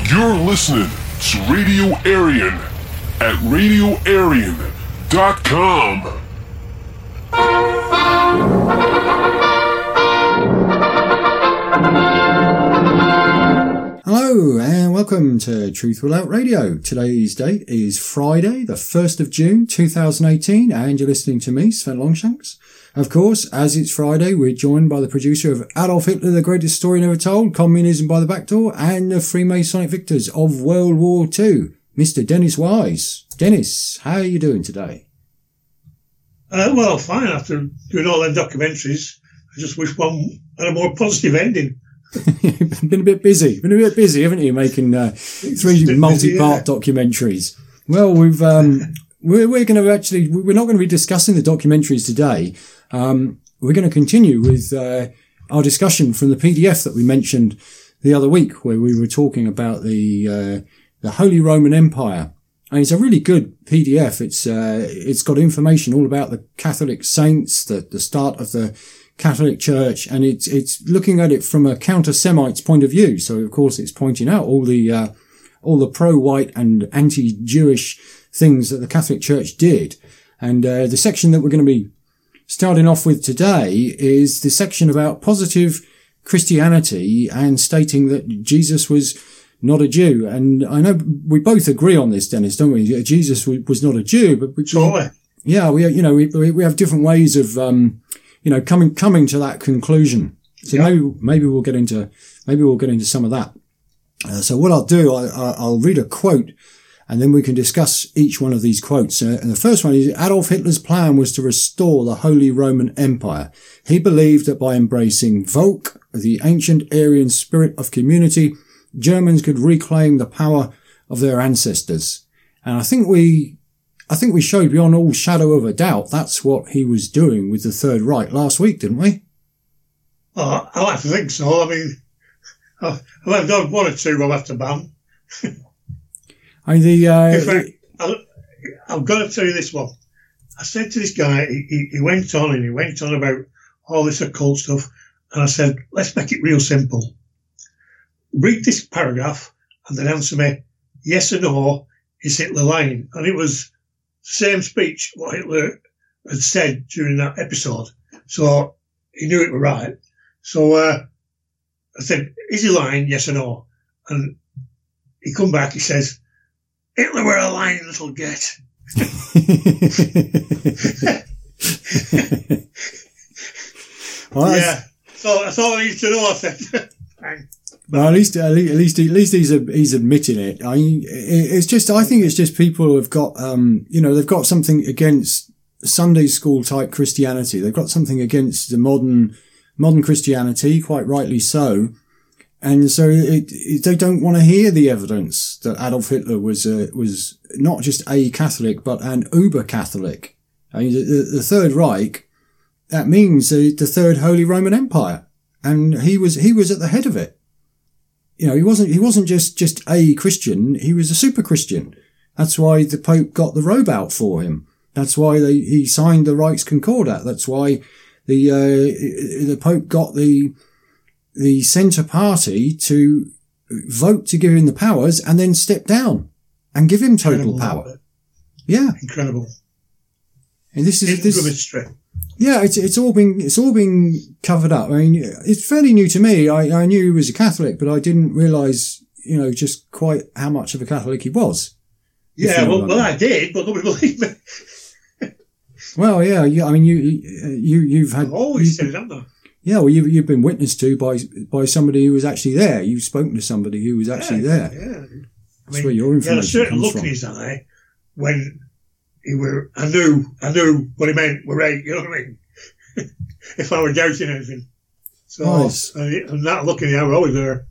You're listening to Radio Aryan at RadioAryan.com. Hello and welcome to Truth Will Out Radio. Today's date is Friday, the 1st of June 2018, and you're listening to me, Sven Longshanks. Of course, as it's Friday, we're joined by the producer of Adolf Hitler, the Greatest Story Never Told, Communism by the Back Door, and the Freemasonic Victors of World War II, Mr. Dennis Wise. Dennis, how are you doing today? Well, fine. After doing all them documentaries, I just wish one had a more positive ending. You've been a bit busy, haven't you, making three multi-part documentaries? Well, we're not going to be discussing the documentaries today. We're going to continue with our discussion from the PDF that we mentioned the other week, where we were talking about the Holy Roman Empire. And it's a really good PDF. It's got information all about the Catholic saints, the start of the Catholic Church, and it's looking at it from a counter-Semite's point of view. So of course it's pointing out all the pro-white and anti-Jewish things that the Catholic Church did. And the section that we're going to be starting off with today is the section about positive Christianity and stating that Jesus was not a Jew. And I know we both agree on this, Dennis, don't we? Jesus was not a Jew, but we have different ways of coming to that conclusion. So maybe we'll get into some of that. So what I'll do, I'll read a quote, and then we can discuss each one of these quotes. And the first one is, Adolf Hitler's plan was to restore the Holy Roman Empire. He believed that by embracing Volk, the ancient Aryan spirit of community, Germans could reclaim the power of their ancestors. And I think we showed beyond all shadow of a doubt that's what he was doing with the Third Reich last week, didn't we? Well, I like to think so. I mean, I've done one or two I'll have to ban. In fact, I've got to tell you this one. I said to this guy, he went on about all this occult stuff, and I said, let's make it real simple. Read this paragraph and then answer me, yes or no, is Hitler lying? And it was the same speech what Hitler had said during that episode. So he knew it was right. So I said, is he lying, yes or no? And he come back, he says, Hitler were a lying little git. Well, yeah, so that's all I need to know, I said. Well, at least he's admitting it. I think it's just people have got, they've got something against Sunday school type Christianity. They've got something against the modern Christianity, quite rightly so. And so they don't want to hear the evidence that Adolf Hitler was not just a Catholic, but an uber Catholic. I mean, the Third Reich, that means the Third Holy Roman Empire. And he was at the head of it. You know, he wasn't just a Christian, he was a super Christian. That's why the Pope got the robe out for him. That's why he signed the Reichskonkordat. That's why the Pope got the Centre Party to vote to give him the powers and then step down and give him total power. Yeah. Incredible. And this is mystery. Yeah, it's all been covered up. I mean, it's fairly new to me. I knew he was a Catholic, but I didn't realise, just quite how much of a Catholic he was. Yeah, well, I did, but nobody believed me. Well, yeah. I mean, you've had. I've always said it, haven't I? Yeah, well, you've been witnessed to by somebody who was actually there. You've spoken to somebody who was actually there. Yeah. That's where your information comes from. He had a certain look from. in his eye when I knew what he meant were right, you know what I mean? If I were doubting anything. So, nice. And that look in the eye were always there.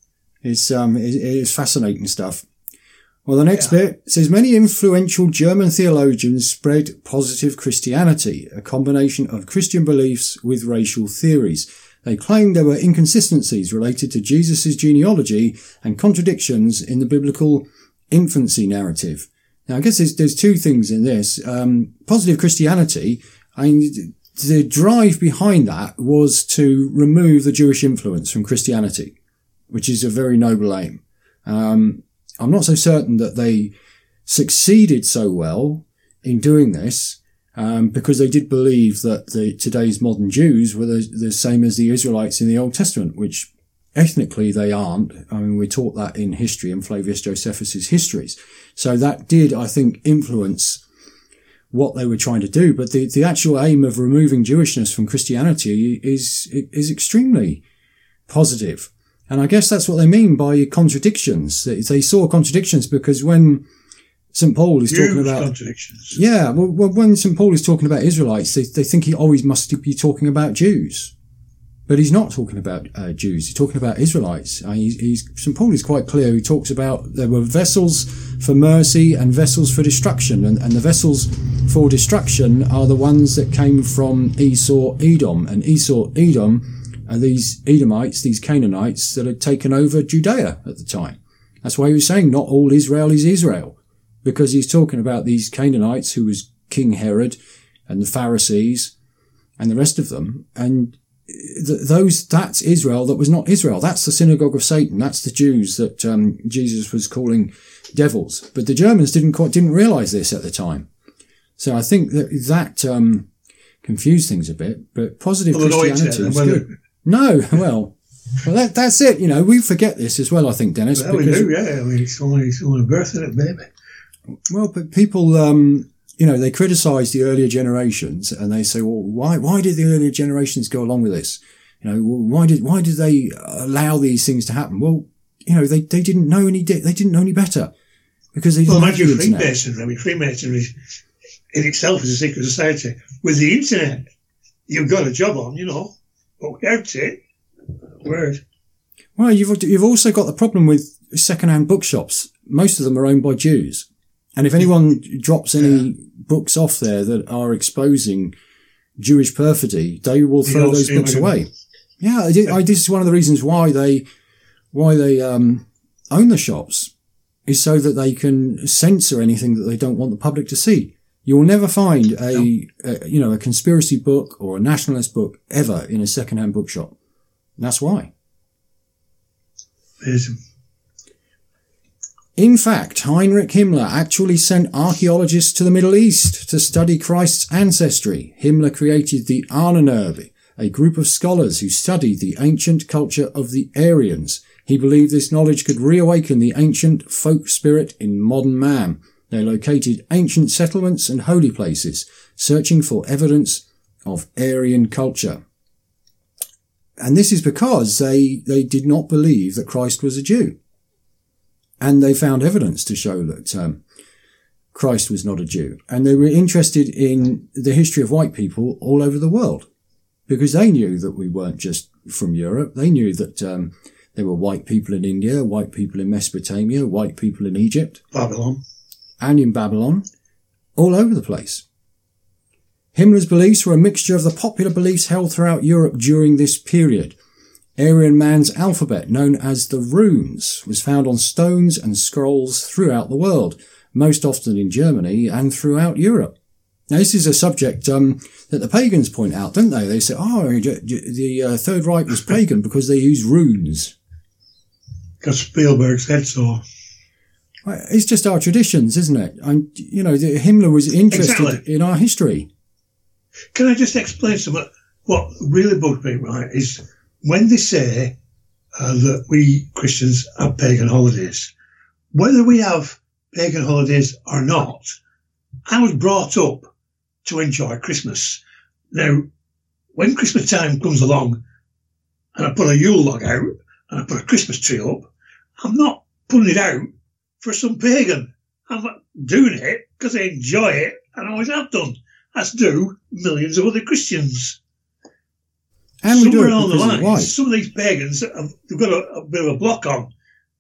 It's fascinating stuff. Well, the next bit says, many influential German theologians spread positive Christianity, a combination of Christian beliefs with racial theories. They claimed there were inconsistencies related to Jesus' genealogy and contradictions in the biblical infancy narrative. Now, I guess there's two things in this. Positive Christianity, the drive behind that was to remove the Jewish influence from Christianity, which is a very noble aim. I'm not so certain that they succeeded so well in doing this, because they did believe that today's modern Jews were the same as the Israelites in the Old Testament, which ethnically they aren't. I mean, we're taught that in history, in Flavius Josephus's histories. So that did, I think, influence what they were trying to do. But the actual aim of removing Jewishness from Christianity is extremely positive. And I guess that's what they mean by contradictions. They saw contradictions because when St. Paul is talking about contradictions. Yeah, well, when St. Paul is talking about Israelites, they think he always must be talking about Jews. But he's not talking about Jews. He's talking about Israelites. St. Paul is quite clear. He talks about there were vessels for mercy and vessels for destruction. And the vessels for destruction are the ones that came from Esau, Edom. And Esau, Edom are these Edomites, these Canaanites that had taken over Judea at the time. That's why he was saying not all Israel is Israel. Because he's talking about these Canaanites who was King Herod and the Pharisees and the rest of them. And that's Israel that was not Israel. That's the synagogue of Satan. That's the Jews that Jesus was calling devils. But the Germans didn't realize this at the time. So I think that confused things a bit. But positive Christianity is good. No, well, that's it. We forget this as well, I think, Dennis. Well, we do, yeah. I mean, it's only birth in it, baby. Well, but people, they criticize the earlier generations and they say, well, why did the earlier generations go along with this? Why did they allow these things to happen? Well, they didn't know any better because they didn't have the internet. Freemasonry. I mean, Freemasonry in itself is a secret society. With the internet, you've got a job on, but without it, word. Well, you've also got the problem with second-hand bookshops. Most of them are owned by Jews. And if anyone drops any books off there that are exposing Jewish perfidy, they will throw those books away. Yeah, this is one of the reasons why they own the shops, is so that they can censor anything that they don't want the public to see. You will never find a conspiracy book or a nationalist book ever in a second-hand bookshop. And that's why. In fact, Heinrich Himmler actually sent archaeologists to the Middle East to study Christ's ancestry. Himmler created the Ahnenerbe, a group of scholars who studied the ancient culture of the Aryans. He believed this knowledge could reawaken the ancient folk spirit in modern man. They located ancient settlements and holy places, searching for evidence of Aryan culture. And this is because they did not believe that Christ was a Jew. And they found evidence to show that Christ was not a Jew. And they were interested in the history of white people all over the world because they knew that we weren't just from Europe. They knew that there were white people in India, white people in Mesopotamia, white people in Egypt. Babylon. And in Babylon, all over the place. Himmler's beliefs were a mixture of the popular beliefs held throughout Europe during this period. Aryan man's alphabet, known as the runes, was found on stones and scrolls throughout the world, most often in Germany and throughout Europe. Now, this is a subject that the pagans point out, don't they? They say, the Third Reich was pagan because they used runes. Because Spielberg said so. It's just our traditions, isn't it? And, Himmler was interested in our history. Can I just explain something? What really bugged me, right, is when they say that we Christians have pagan holidays, whether we have pagan holidays or not, I was brought up to enjoy Christmas. Now, when Christmas time comes along and I put a Yule log out and I put a Christmas tree up, I'm not putting it out for some pagan. I'm doing it because I enjoy it and I always have done, as do millions of other Christians. And we do it because of why. Some of these pagans, they've got a bit of a block on.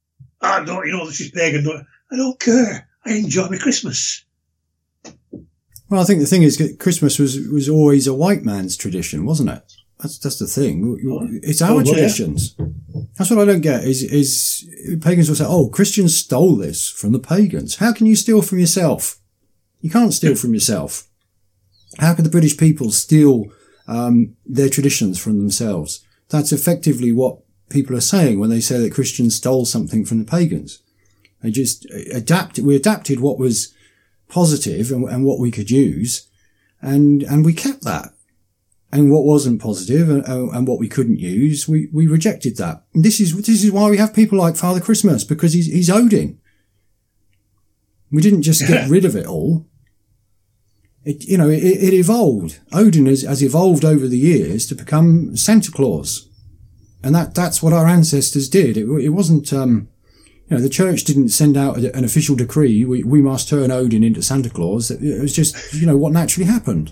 This is pagan. I don't care. I enjoy my Christmas. Well, I think the thing is that Christmas was always a white man's tradition, wasn't it? That's the thing. It's our traditions. Yeah. That's what I don't get is pagans will say, Christians stole this from the pagans. How can you steal from yourself? You can't steal from yourself. How could the British people steal their traditions from themselves? That's effectively what people are saying when they say that Christians stole something from the pagans. They just adapted. We adapted what was positive and what we could use, and we kept that. And what wasn't positive and what we couldn't use, we rejected that. And this is why we have people like Father Christmas, because he's Odin. We didn't just get rid of it all. It evolved. Odin has evolved over the years to become Santa Claus. And that's what our ancestors did. It wasn't, the church didn't send out an official decree, we must turn Odin into Santa Claus. It was just, what naturally happened.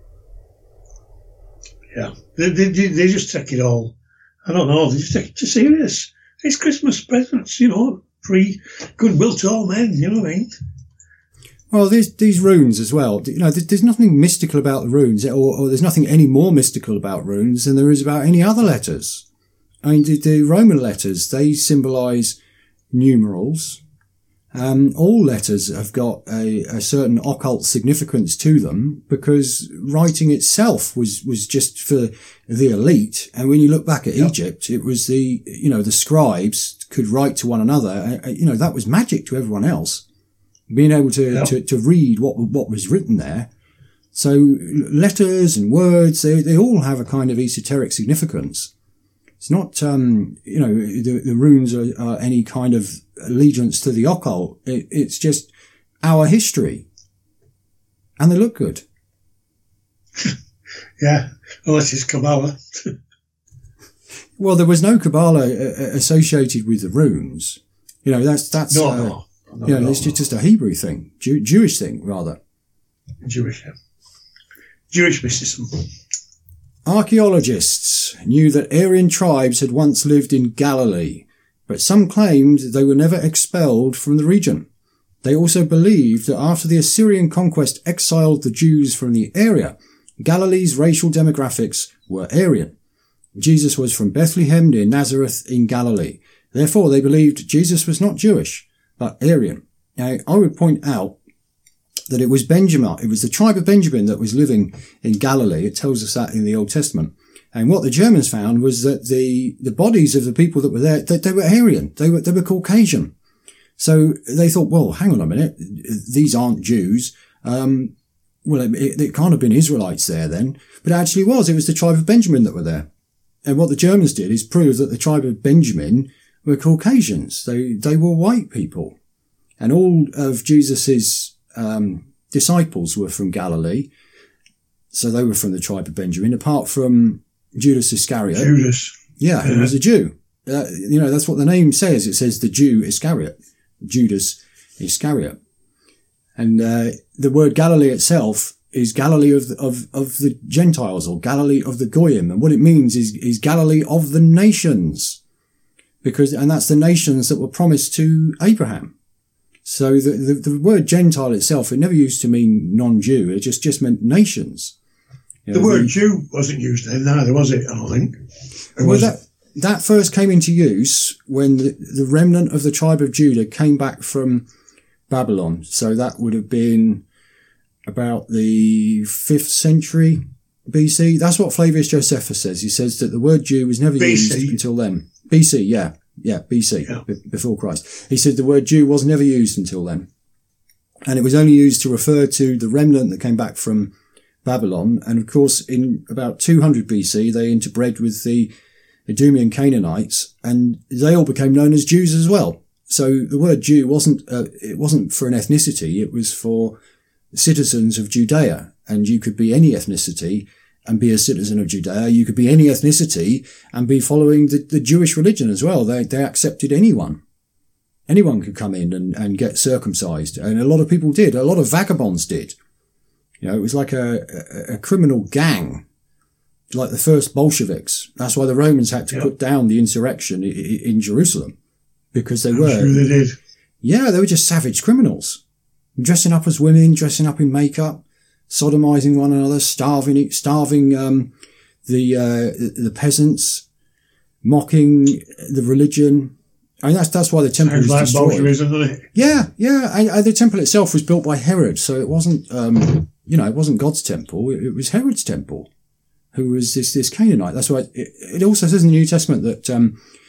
Yeah, they just take it all. I don't know. They just take it too serious. It's Christmas presents, free goodwill to all men. You know what I mean? Well, these runes as well. There's nothing mystical about the runes, or there's nothing any more mystical about runes than there is about any other letters. I mean, the Roman letters, they symbolise numerals. All letters have got a certain occult significance to them, because writing itself was just for the elite. And when you look back at Egypt, it was the scribes could write to one another. That was magic to everyone else, being able to read what was written there. So letters and words, they all have a kind of esoteric significance. It's not, the runes are any kind of allegiance to the occult. It's just our history. And they look good. Yeah, unless it's Kabbalah. Well, there was no Kabbalah associated with the runes. That's no. It's just a Hebrew thing, Jewish thing, rather. Jewish mysticism. Archaeologists knew that Aryan tribes had once lived in Galilee, but some claimed they were never expelled from the region. They also believed that after the Assyrian conquest exiled the Jews from the area, Galilee's racial demographics were Aryan. Jesus was from Bethlehem near Nazareth in Galilee. Therefore, they believed Jesus was not Jewish, but Aryan. Now, I would point out that it was Benjamin. It was the tribe of Benjamin that was living in Galilee. It tells us that in the Old Testament. And what the Germans found was that the bodies of the people that were there, they were Aryan. They were Caucasian. So they thought, well, hang on a minute. These aren't Jews. It can't have been Israelites there then. But it actually was. It was the tribe of Benjamin that were there. And what the Germans did is prove that the tribe of Benjamin were Caucasians. They were white people. And all of Jesus's disciples were from Galilee, so they were from the tribe of Benjamin, apart from Judas Iscariot. Who was a Jew. That's what the name says. It says the Jew Iscariot, Judas Iscariot. And the word Galilee itself is Galilee of the Gentiles, or Galilee of the Goyim, and what it means is Galilee of the nations, and that's the nations that were promised to Abraham. So the word Gentile itself, it never used to mean non-Jew. It just meant nations. The word Jew wasn't used then either, was it? I don't think. That first came into use when the remnant of the tribe of Judah came back from Babylon. So that would have been about the 5th century BC. That's what Flavius Josephus says. He says that the word Jew was never used until then. BC, yeah. Yeah, BC, before Christ. He said the word Jew was never used until then. And it was only used to refer to the remnant that came back from Babylon. And of course, in about 200 BC, they interbred with the Idumean Canaanites, and they all became known as Jews as well. So the word Jew wasn't for an ethnicity, it was for citizens of Judea. And you could be any ethnicity and be a citizen of Judea. You could be any ethnicity and be following the Jewish religion as well. They accepted anyone. Anyone could come in and get circumcised. And a lot of people did. A lot of vagabonds did. It was like a criminal gang, like the first Bolsheviks. That's why the Romans had to put down the insurrection in Jerusalem, because they were. Sure they did. Yeah, they were just savage criminals, dressing up as women, dressing up in makeup, sodomizing one another, starving the peasants, mocking the religion. I mean, that's why the temple was destroyed. Bolshevism, doesn't it? Yeah. And the temple itself was built by Herod, so it wasn't, it wasn't God's temple. It was Herod's temple, who was this Canaanite. That's why it also says in the New Testament that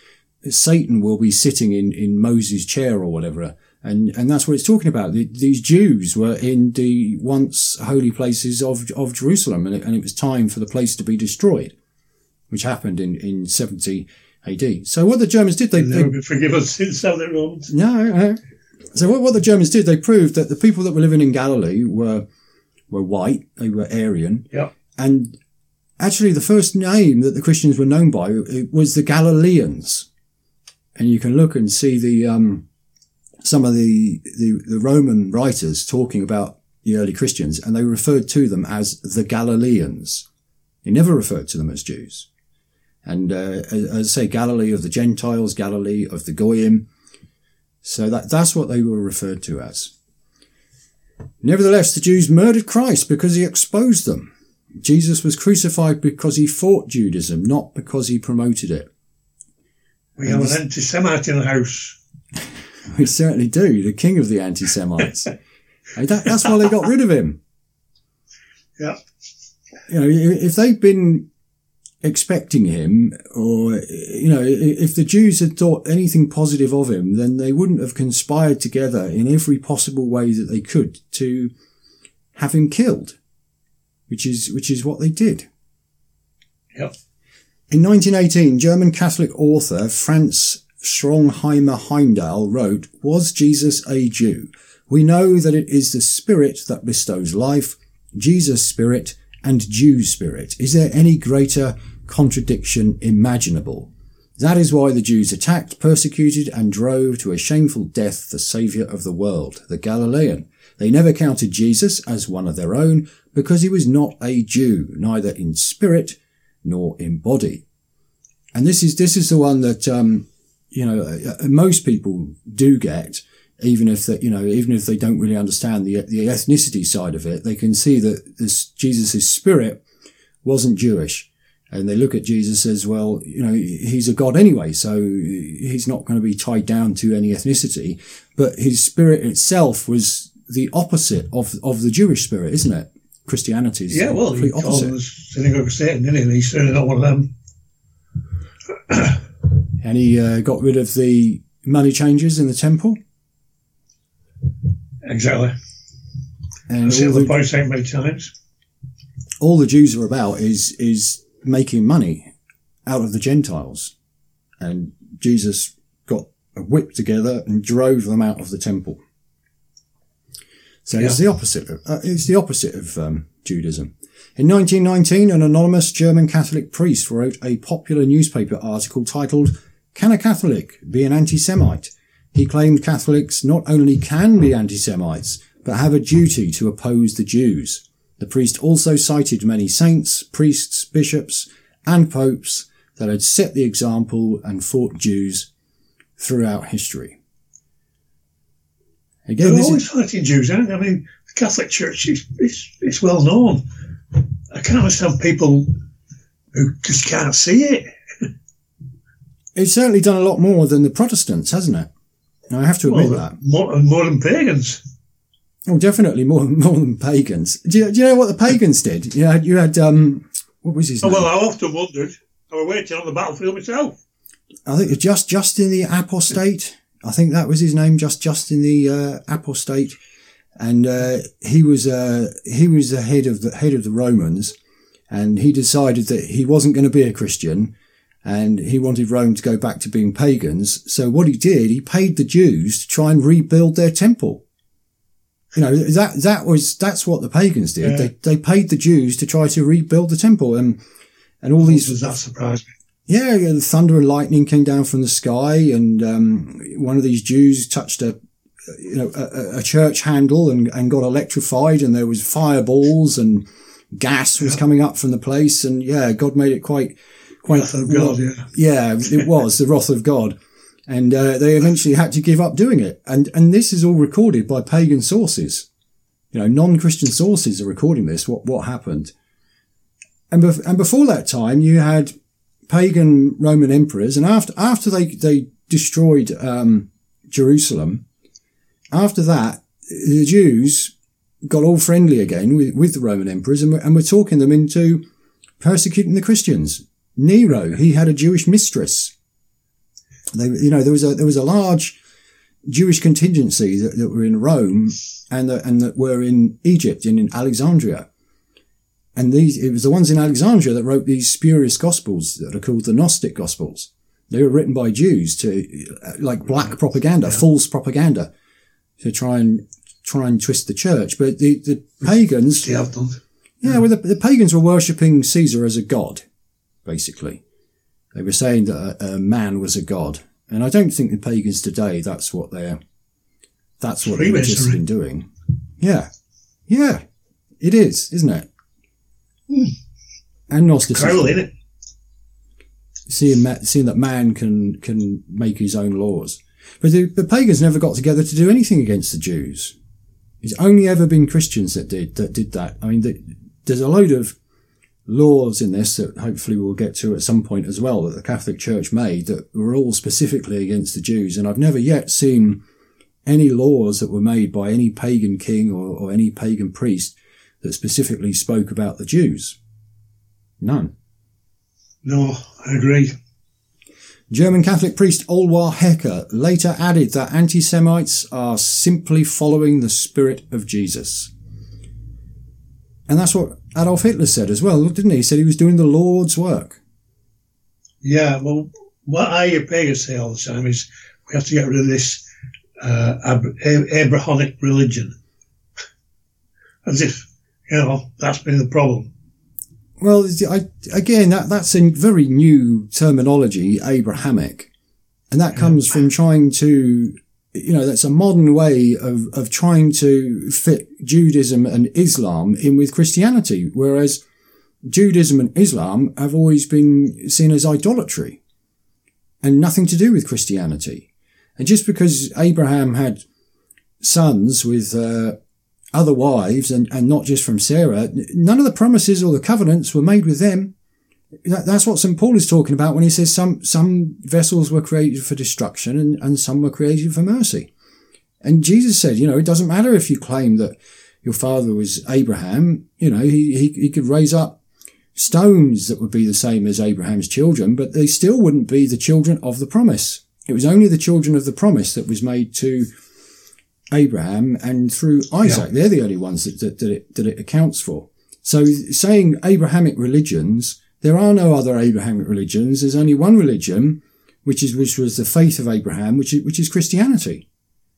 Satan will be sitting in Moses' chair or whatever. And that's what it's talking about. These Jews were in the once holy places of Jerusalem, and it was time for the place to be destroyed, which happened in 70 AD. So what the Germans did, they forgive us sins of their own. No. So what the Germans did, they proved that the people that were living in Galilee were white, they were Aryan. Yeah. And actually the first name that the Christians were known by was the Galileans. And you can look and see some of the Roman writers talking about the early Christians, and they referred to them as the Galileans. They never referred to them as Jews. And as I say, Galilee of the Gentiles, Galilee of the Goyim. So that's what they were referred to as. Nevertheless, the Jews murdered Christ because he exposed them. Jesus was crucified because he fought Judaism, not because he promoted it. We have an anti-Semite in the house. We certainly do, the king of the anti-Semites. That's why they got rid of him. Yeah. You know, if they'd been expecting him, or, you know, if the Jews had thought anything positive of him, then they wouldn't have conspired together in every possible way that they could to have him killed, which is what they did. Yep. In 1918, German Catholic author Franz Strongheimer Heimdall wrote, "Was Jesus a Jew? We know that it is the Spirit that bestows life, Jesus' Spirit and Jew Spirit. Is there any greater contradiction imaginable? That is why the Jews attacked, persecuted and drove to a shameful death the Saviour of the world, the Galilean. They never counted Jesus as one of their own because he was not a Jew, neither in spirit nor in body." And this is the one that, most people do get, even if they don't really understand the ethnicity side of it. They can see that Jesus' spirit wasn't Jewish. And they look at Jesus as, well, you know, he's a God anyway, so he's not going to be tied down to any ethnicity. But his spirit itself was the opposite of the Jewish spirit, isn't it? Christianity's the complete opposite. Yeah, synagogue of Satan, didn't he? He's certainly not one of them. And he got rid of the money changers in the temple. Exactly. And I've seen the point out many times. All the Jews are about is making money out of the Gentiles. And Jesus got a whip together and drove them out of the temple. So it's the opposite of Judaism. In 1919, an anonymous German Catholic priest wrote a popular newspaper article titled, "Can a Catholic be an anti-Semite?" He claimed Catholics not only can be anti-Semites, but have a duty to oppose the Jews. The priest also cited many saints, priests, bishops, and popes that had set the example and fought Jews throughout history. Again, they're always fighting Jews, aren't they? I mean, the Catholic Church is well known. I can't understand people who just can't see it. It's certainly done a lot more than the Protestants, hasn't it? I have to admit that. More than pagans. Oh, definitely more than pagans. Do you know what the pagans did? You had what was his name? Well, I often wondered. I was waiting on the battlefield myself. I think Justin the Apostate. I think that was his name, Justin the Apostate, and he was the head of the Romans, and he decided that he wasn't going to be a Christian, and he wanted Rome to go back to being pagans. So what he did, he paid the Jews to try and rebuild their temple. You know, that's what the pagans did. Yeah. They paid the Jews to try to rebuild the temple, and all these. Does that surprise me? Yeah, the thunder and lightning came down from the sky, and one of these Jews touched a church handle and got electrified, and there was fireballs and gas was coming up from the place, and God made it quite. Wrath of God, it was the wrath of God, and they eventually had to give up doing it. And this is all recorded by pagan sources. You know, non-Christian sources are recording this. What happened? And before that time, you had pagan Roman emperors, and after they destroyed Jerusalem, after that the Jews got all friendly again with the Roman emperors, and were talking them into persecuting the Christians. Nero, he had a Jewish mistress, there was a large Jewish contingency that were in Rome and that were in Egypt, in Alexandria. And it was the ones in Alexandria that wrote these spurious gospels that are called the Gnostic Gospels. They were written by Jews like black propaganda, false propaganda, to try and twist the church. But the pagans, the pagans were worshipping Caesar as a god, basically. They were saying that a man was a god. And I don't think the pagans today, that's what they're interested in doing. Yeah. Yeah. It is, isn't it? And Gnosticism. Incredible, isn't it? Seeing that man can make his own laws. But the pagans never got together to do anything against the Jews. It's only ever been Christians that did that. I mean, there's a load of laws in this that hopefully we'll get to at some point as well that the Catholic Church made that were all specifically against the Jews. And I've never yet seen any laws that were made by any pagan king or any pagan priest that specifically spoke about the Jews. None. No, I agree. German Catholic priest Olwar Hecker later added that anti-Semites are simply following the spirit of Jesus. And that's what Adolf Hitler said as well, didn't he? He said he was doing the Lord's work. Yeah, well, what I hear pagans say all the time is we have to get rid of this Abrahamic religion. As if, that's been the problem. Well, that's a very new terminology, Abrahamic. And that comes from trying to, that's a modern way of trying to fit Judaism and Islam in with Christianity, whereas Judaism and Islam have always been seen as idolatry and nothing to do with Christianity. And just because Abraham had sons with other wives and not just from Sarah, none of the promises or the covenants were made with them. That's what St. Paul is talking about when he says some vessels were created for destruction and some were created for mercy. And Jesus said, it doesn't matter if you claim that your father was Abraham, he could raise up stones that would be the same as Abraham's children, but they still wouldn't be the children of the promise. It was only the children of the promise that was made to Abraham and through Isaac. Yeah. They're the only ones that it accounts for. So saying Abrahamic religions, there are no other Abrahamic religions. There's only one religion, which was the faith of Abraham, which is Christianity.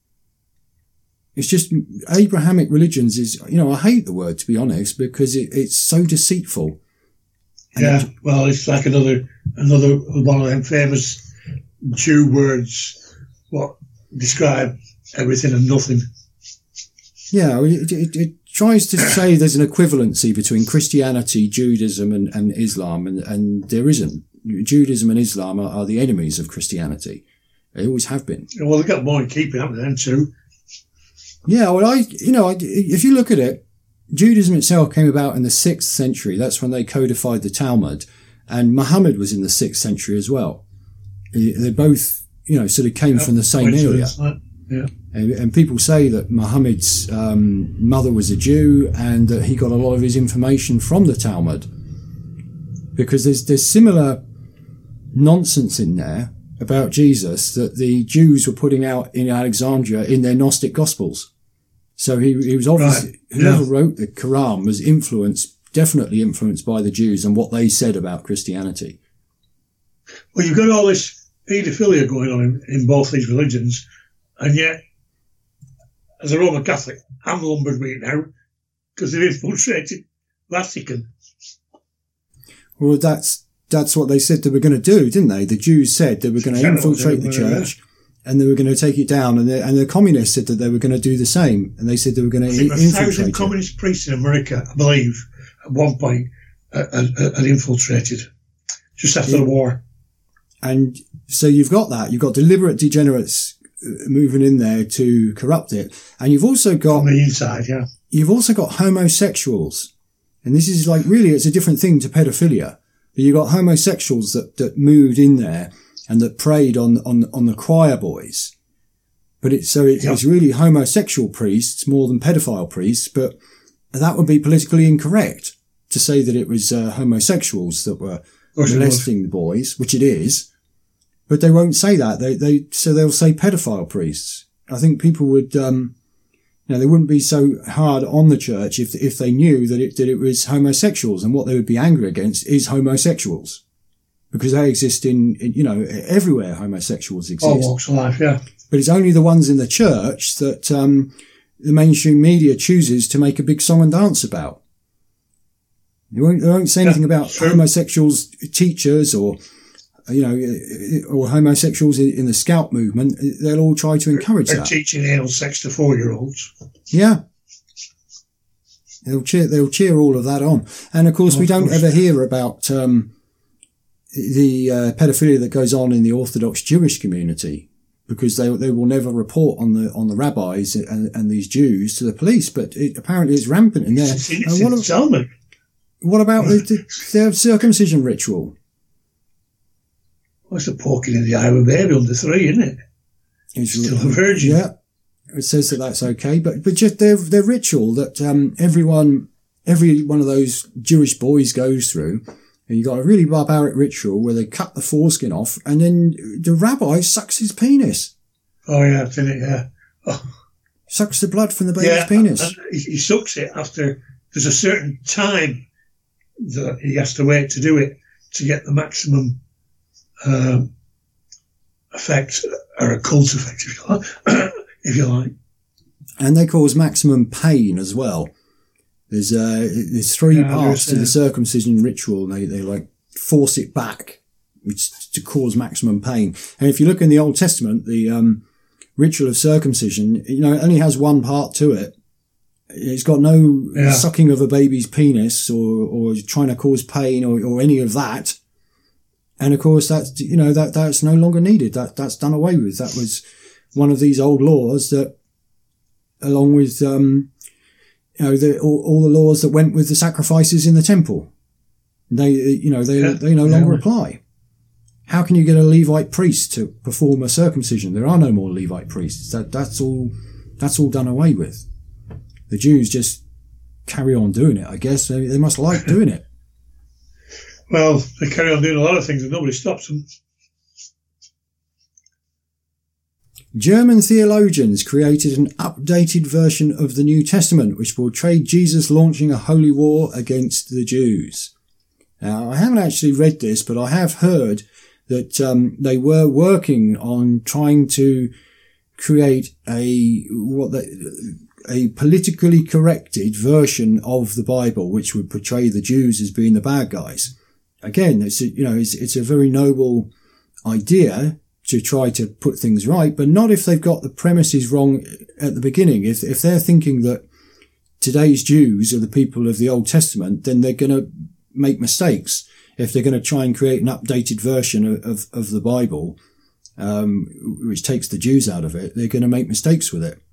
It's just Abrahamic religions is, I hate the word, to be honest, because it's so deceitful. And it's like another one of them famous Jew words, what describe everything and nothing. Yeah, it tries to say there's an equivalency between Christianity, Judaism and Islam, and there isn't. Judaism and Islam are the enemies of Christianity. They always have been. Well, they've got more in keeping, haven't they, them too? Yeah, well, if you look at it, Judaism itself came about in the 6th century. That's when they codified the Talmud. And Muhammad was in the 6th century as well. They both, sort of came from the same area. Yeah. And people say that Muhammad's mother was a Jew and that he got a lot of his information from the Talmud. Because there's similar nonsense in there about Jesus that the Jews were putting out in Alexandria in their Gnostic Gospels. So he was obviously, whoever wrote the Quran was definitely influenced by the Jews and what they said about Christianity. Well, you've got all this paedophilia going on in both these religions, and yet, as a Roman Catholic, I'm lumbered with it now because they've infiltrated Vatican. Well, that's what they said they were going to do, didn't they? The Jews said they were going to infiltrate the church and they were going to take it down. And the communists said that they were going to do the same. And they said they were going to infiltrate 1,000 communist priests in America, I believe, at one point, had infiltrated just after the war. And so you've got that. You've got deliberate degenerates moving in there to corrupt it. And you've also got... On the inside, yeah. You've also got homosexuals. And this is really, it's a different thing to pedophilia. But you've got homosexuals that moved in there and that preyed on the choir boys. But it's really homosexual priests more than pedophile priests, but that would be politically incorrect to say that it was homosexuals that were molesting the boys, which it is. But they won't say that. So they'll say pedophile priests. I think people would, they wouldn't be so hard on the church if they knew that it was homosexuals, and what they would be angry against is homosexuals, because they exist in everywhere. Homosexuals exist. All walks of life, yeah. But it's only the ones in the church that the mainstream media chooses to make a big song and dance about. They won't say anything about homosexuals teachers or homosexuals in the Scout movement. They'll all try to encourage that. Teaching anal sex to 4-year-olds. Yeah. They'll cheer all of that on. And of course, we don't ever hear about the pedophilia that goes on in the Orthodox Jewish community, because they will never report on the rabbis and these Jews to the police. But apparently it's rampant in there. What about their circumcision ritual? Well, it's a poking in the eye of a baby under 3, isn't it? It's still a virgin. Yeah, it says that that's okay, but just their ritual that every one of those Jewish boys goes through, and you got a really barbaric ritual where they cut the foreskin off, and then the rabbi sucks his penis. Oh yeah, I've seen it. Yeah, sucks the blood from the baby's penis. And he sucks it after there's a certain time that he has to wait to do it to get the maximum effect, or a cult effect, if you like. And they cause maximum pain as well. There's 3 parts to the circumcision ritual, and they like force it back, which to cause maximum pain. And if you look in the Old Testament, the ritual of circumcision, it only has 1 part to it. It's got no sucking of a baby's penis or trying to cause pain or any of that. And of course, that's no longer needed. That's done away with. That was one of these old laws that, along with, all the laws that went with the sacrifices in the temple, they no longer apply. How can you get a Levite priest to perform a circumcision? There are no more Levite priests. That's all done away with. The Jews just carry on doing it. I guess they must like doing it. Well, they carry on doing a lot of things and nobody stops them. German theologians created an updated version of the New Testament which portrayed Jesus launching a holy war against the Jews. Now, I haven't actually read this, but I have heard that they were working on trying to create a politically corrected version of the Bible which would portray the Jews as being the bad guys. Again, it's a very noble idea to try to put things right, but not if they've got the premises wrong at the beginning. If they're thinking that today's Jews are the people of the Old Testament, then they're going to make mistakes. If they're going to try and create an updated version of the Bible, which takes the Jews out of it, they're going to make mistakes with it.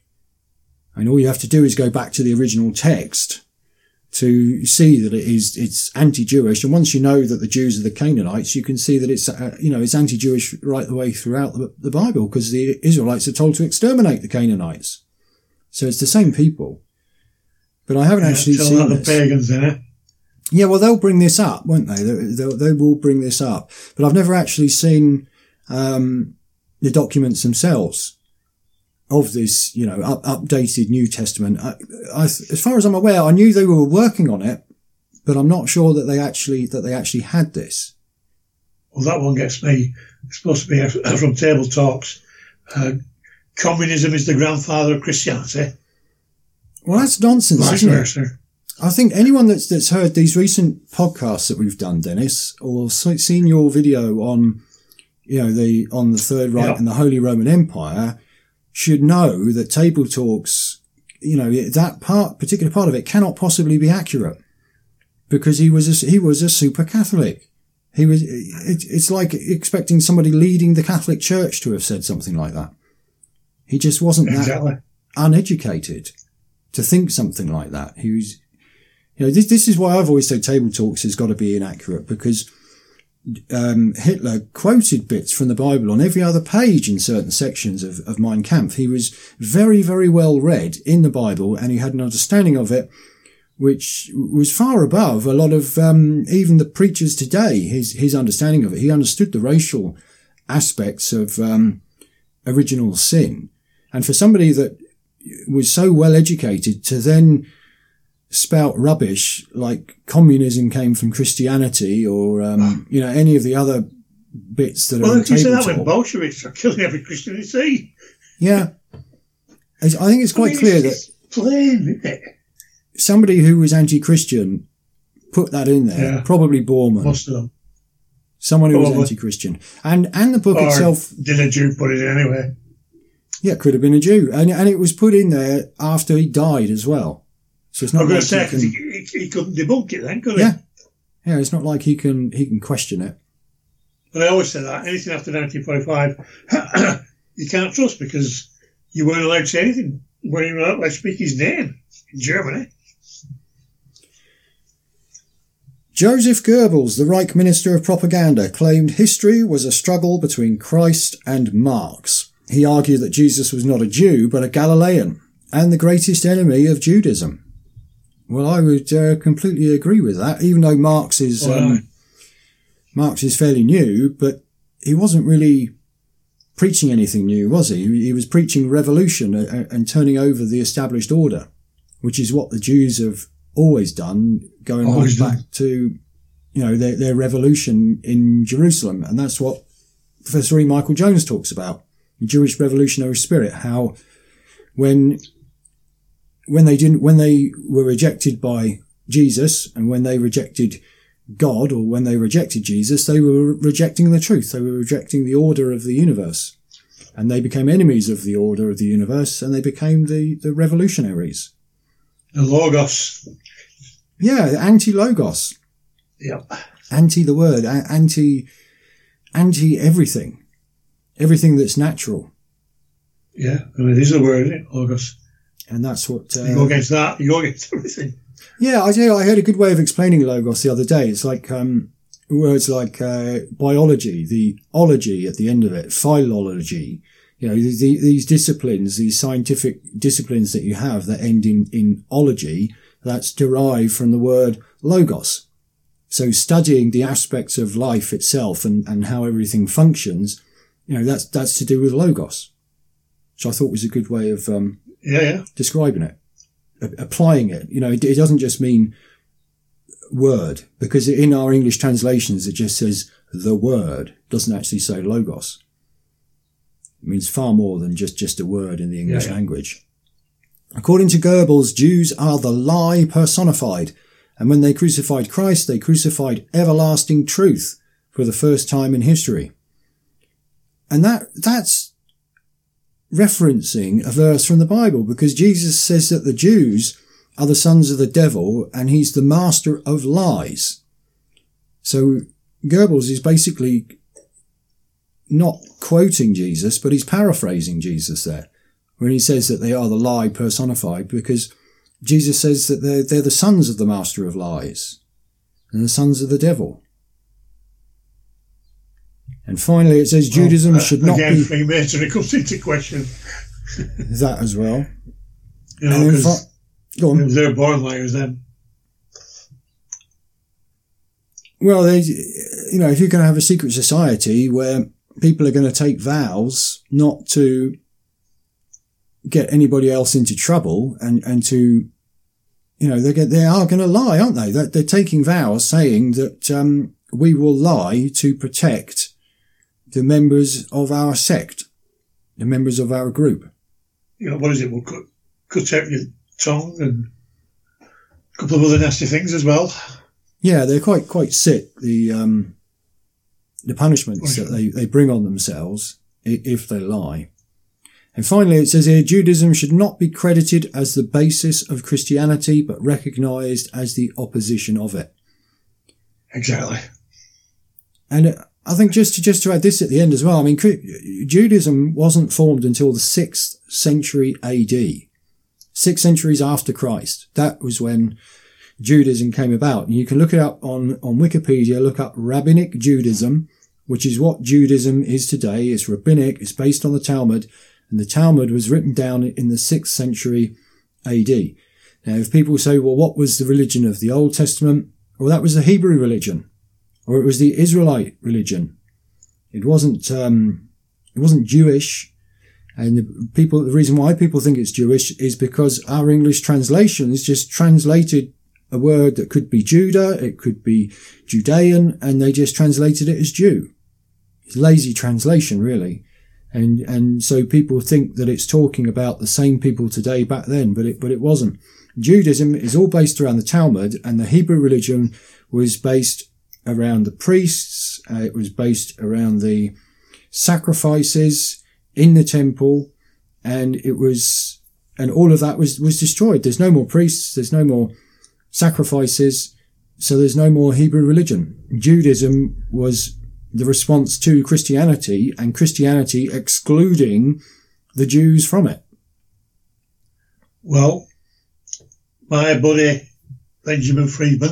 And all you have to do is go back to the original text to see that it's anti-Jewish. And once you know that the Jews are the Canaanites, you can see that it's anti-Jewish right the way throughout the Bible, because the Israelites are told to exterminate the Canaanites. So it's the same people. But I haven't actually seen this. The pagans in it. Yeah, well, they'll bring this up, won't they? They will bring this up. But I've never actually seen the documents themselves of this, updated New Testament. As far as I'm aware, I knew they were working on it, but I'm not sure that they actually had this. Well, that one gets me. It's supposed to be from Table Talks. Communism is the grandfather of Christianity. Well, that's nonsense, isn't versa. It? I think anyone that's heard these recent podcasts that we've done, Dennis, or seen your video on, on the Third Reich and the Holy Roman Empire, should know that Table Talks, that particular part of it cannot possibly be accurate, because he was a super Catholic. It's like expecting somebody leading the Catholic Church to have said something like that. He just wasn't that uneducated to think something like that. He was, this is why I've always said Table Talks has got to be inaccurate, because Hitler quoted bits from the Bible on every other page in certain sections of Mein Kampf. He was very, very well read in the Bible, and he had an understanding of it which was far above a lot of even the preachers today. His understanding of it. He understood the racial aspects of original sin. And for somebody that was so well educated to then spout rubbish like communism came from Christianity or, any of the other bits that are on you said that tabletop. when Bolsheviks are killing every Christian they see. Yeah. I think it's quite clear that it's plain, isn't it? somebody who was anti-Christian put that in there. Yeah. Probably Bormann. Most of them. Someone who was Probably. anti-Christian. And the book Or itself, did a Jew put it in anyway? yeah, could have been a Jew. And it was put in there after he died as well. So it's not I'm going like to say, he can, because he couldn't debunk it then, could he? yeah. Yeah, it's not like he can question it. But I always say that, anything after 1945, you can't trust because you weren't allowed to say anything. You weren't even allowed to speak his name in Germany. Joseph Goebbels, the Reich Minister of Propaganda, claimed history was a struggle between Christ and Marx. He argued that Jesus was not a Jew, but a Galilean, and the greatest enemy of Judaism. Well, I would completely agree with that, even though Marx is fairly new, but he wasn't really preaching anything new, was he? He was preaching revolution and turning over the established order, which is what the Jews have always done, going right back to, their revolution in Jerusalem. And that's what Professor E. Michael Jones talks about, the Jewish revolutionary spirit, how when they were rejected by Jesus and when they rejected God, or when they rejected Jesus, they were rejecting the truth. They were rejecting the order of the universe. And they became enemies of the order of the universe, and they became the revolutionaries. The Logos. Yeah, anti-logos. Yep. Anti the word, anti everything. Everything that's natural. Yeah, and it is a word, isn't it? Logos. And that's what... you go against that, you go against everything. Yeah, I heard a good way of explaining logos the other day. It's like words like biology, the ology at the end of it, philology. These disciplines, these scientific disciplines that you have that end in ology, that's derived from the word logos. So studying the aspects of life itself and how everything functions, that's to do with logos, which I thought was a good way of describing it. Applying it, it doesn't just mean word, because in our English translations it just says the word, doesn't actually say logos. It means far more than just a word in the English language. According to Goebbels, Jews are the lie personified, and when they crucified Christ, they crucified everlasting truth for the first time in history. And that's referencing a verse from the Bible, because Jesus says that the Jews are the sons of the devil and he's the master of lies. So Goebbels is basically not quoting Jesus, but he's paraphrasing Jesus there when he says that they are the lie personified, because Jesus says that they're the sons of the master of lies and the sons of the devil. And finally, it says Judaism should not again, be... Freemasonry comes into question. That as well. Go on. They're born liars then. Well, if you're going to have a secret society where people are going to take vows not to get anybody else into trouble and to, they are going to lie, aren't they? They're taking vows saying that we will lie to protect the members of our sect, the members of our group. What is it? We'll cut out your tongue and a couple of other nasty things as well. Yeah, they're quite sick, the punishments that they bring on themselves if they lie. And finally, it says here, Judaism should not be credited as the basis of Christianity, but recognized as the opposition of it. Exactly. And I think just to add this at the end as well, I mean, Judaism wasn't formed until the 6th century AD. 6 centuries after Christ. That was when Judaism came about. And you can look it up on Wikipedia, look up Rabbinic Judaism, which is what Judaism is today. It's rabbinic, it's based on the Talmud, and the Talmud was written down in the 6th century AD. Now, if people say, well, what was the religion of the Old Testament? Well, that was the Hebrew religion, or it was the Israelite religion. It wasn't Jewish. And the reason why people think it's Jewish is because our English translations just translated a word that could be Judah, it could be Judean, and they just translated it as Jew. It's lazy translation, really. And so people think that it's talking about the same people today back then, but it wasn't. Judaism is all based around the Talmud, and the Hebrew religion was based around the priests. It was based around the sacrifices in the temple, and all of that was destroyed. There's no more priests. There's no more sacrifices. So there's no more Hebrew religion. Judaism was the response to Christianity, and Christianity excluding the Jews from it. Well, my buddy Benjamin Friedman,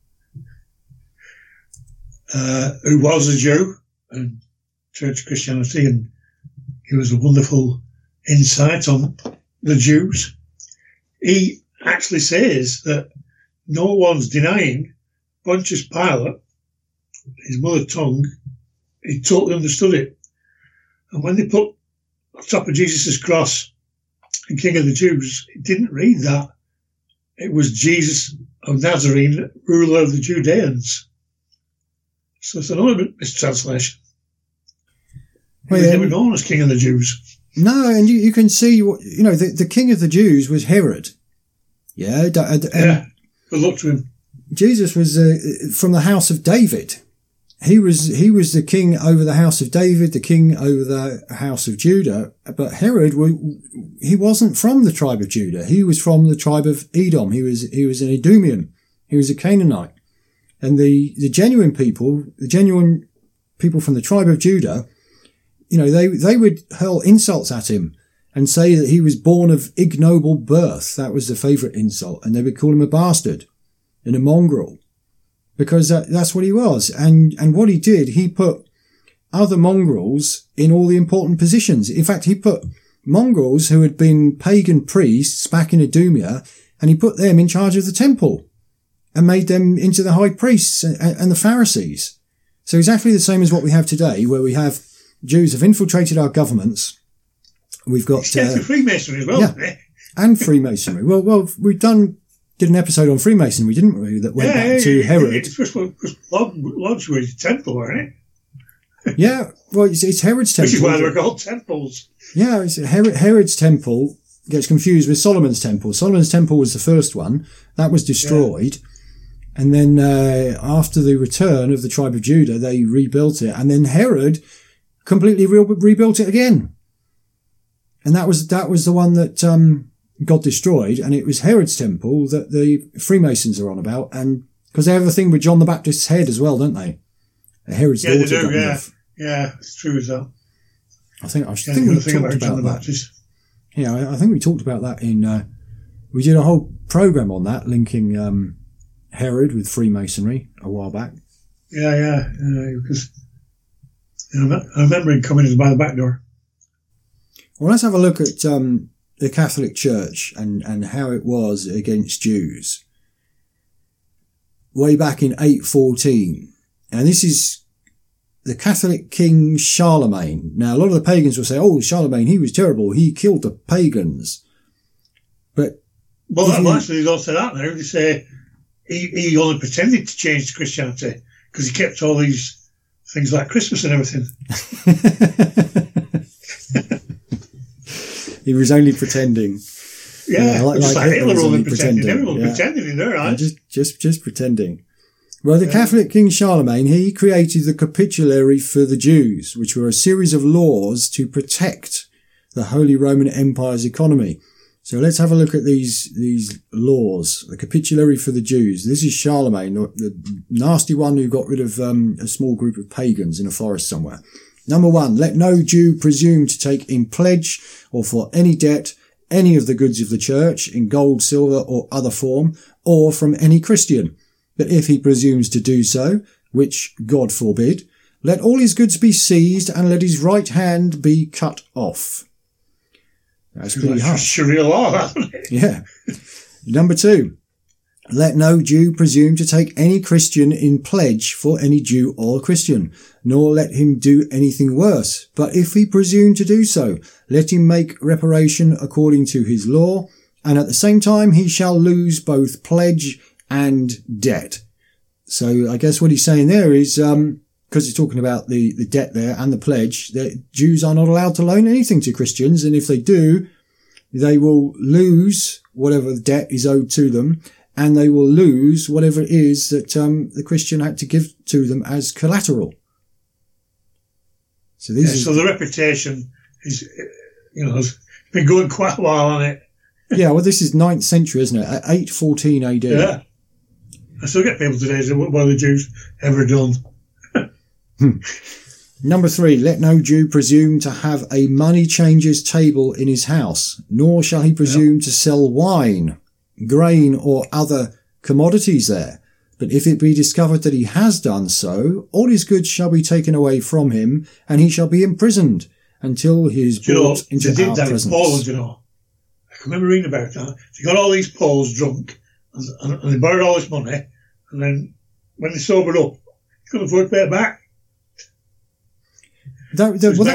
who was a Jew and turned to Christianity, and he was a wonderful insight on the Jews. He actually says that no one's denying Pontius Pilate, his mother tongue, he totally understood it. And when they put on top of Jesus' cross and King of the Jews, it didn't read that. It was Jesus of Nazarene, ruler of the Judeans. So it's another mistranslation. He was never known as King of the Jews. No, and you can see, the King of the Jews was Herod. Yeah. Good luck to him. Jesus was from the house of David. He was the king over the house of David, the king over the house of Judah. But Herod, he wasn't from the tribe of Judah. He was from the tribe of Edom. He was an Edomian. He was a Canaanite. And the genuine people from the tribe of Judah, they would hurl insults at him and say that he was born of ignoble birth. That was the favourite insult. And they would call him a bastard and a mongrel, because that's what he was. And what he did, he put other mongrels in all the important positions. In fact, he put mongrels who had been pagan priests back in Idumea, and he put them in charge of the temple and made them into the high priests and the Pharisees. So exactly the same as what we have today, where we have Jews have infiltrated our governments. We've got Freemasonry as well. Yeah, and Freemasonry. Well, we did an episode on Freemasonry, didn't we? That went back to Herod. It's lodged with his temple, weren't it? Yeah, well, it's Herod's temple. Which is why they're called temples. Yeah, it's Herod's temple gets confused with Solomon's temple. Solomon's temple was the first one. That was destroyed. Yeah. And then after the return of the tribe of Judah, they rebuilt it. And then Herod completely rebuilt it again. And that was the one that got destroyed. And it was Herod's temple that the Freemasons are on about. And because they have a thing with John the Baptist's head as well, don't they? Herod's daughter. They do, yeah, it's true as that. I think we talked about that. Yeah, I think we talked about that in. We did a whole program on that, linking Herod with Freemasonry a while back. Yeah, because I remember him coming in by the back door. Well, let's have a look at the Catholic Church and how it was against Jews way back in 814. And this is the Catholic King Charlemagne. Now, a lot of the pagans will say, oh, Charlemagne, he was terrible. He killed the pagans. But actually, they don't say that now. They say he only pretended to change to Christianity because he kept all these things like Christmas and everything. He was only pretending. Yeah, like Hitler was only pretending. Everyone pretending in their eyes. Just pretending. Well, the Catholic King Charlemagne, he created the Capitulary for the Jews, which were a series of laws to protect the Holy Roman Empire's economy. So let's have a look at these laws. The Capitulary for the Jews. This is Charlemagne, the nasty one who got rid of a small group of pagans in a forest somewhere. Number 1, let no Jew presume to take in pledge or for any debt any of the goods of the church in gold, silver or other form, or from any Christian. But if he presumes to do so, which God forbid, let all his goods be seized and let his right hand be cut off. That's pretty harsh. Sharia law, isn't it? Yeah. Number 2, Let no Jew presume to take any Christian in pledge for any Jew or Christian, nor let him do anything worse. But if he presume to do so, let him make reparation according to his law, and at the same time he shall lose both pledge and debt. So I guess what he's saying there is, because he's talking about the debt there and the pledge, that Jews are not allowed to loan anything to Christians, and if they do, they will lose whatever the debt is owed to them, and they will lose whatever it is that the Christian had to give to them as collateral. So so the reputation is, has been going quite a while on it. Yeah, well, this is 9th century, isn't it? 814 AD. Yeah. I still get people today saying, what have the Jews ever done? Number 3, let no Jew presume to have a money changer's table in his house, nor shall he presume to sell wine, grain, or other commodities there. But if it be discovered that he has done so, all his goods shall be taken away from him, and he shall be imprisoned until he is brought into our presence. Poland, I can remember reading about that. They got all these Poles drunk, and they borrowed all this money, and then when they sobered up, they couldn't afford to pay it back. That